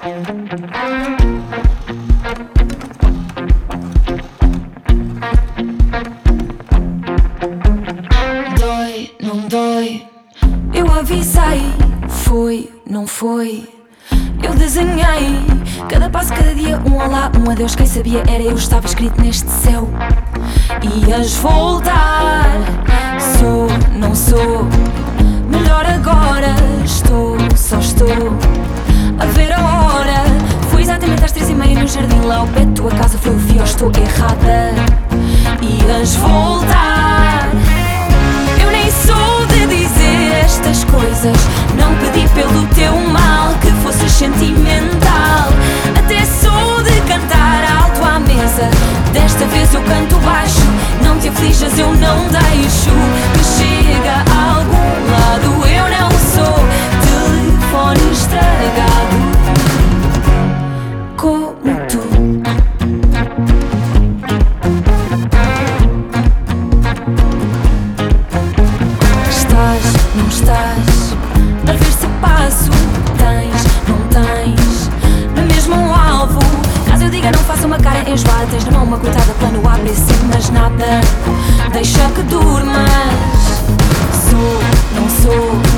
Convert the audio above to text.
Dói, não dói. Eu avisei, foi, não foi. Eu desenhei cada passo, cada dia, um olá, um adeus. Quem sabia era eu, estava escrito neste céu. Ias voltar, sou, não sou. Melhor agora, estou, só estou a ver a hora. Foi exatamente às 3:30 no jardim, lá ao pé da tua casa. Foi o fio, estou errada. Ias voltar. Eu nem sou de dizer estas coisas. Não pedi pelo teu mal que fosses sentimental. Até sou de cantar alto à mesa. Desta vez eu canto baixo. Não te aflijas, eu não deixo que chega a algum lado. Eu não sou telefone estragado como tu. Estás, não estás a ver se passo. Tens, não tens no mesmo alvo. Caso eu diga não faça uma cara enjoada. Tens na mão uma coitada, plano A, B, C, mas nada deixa que durmas. Sou, não sou.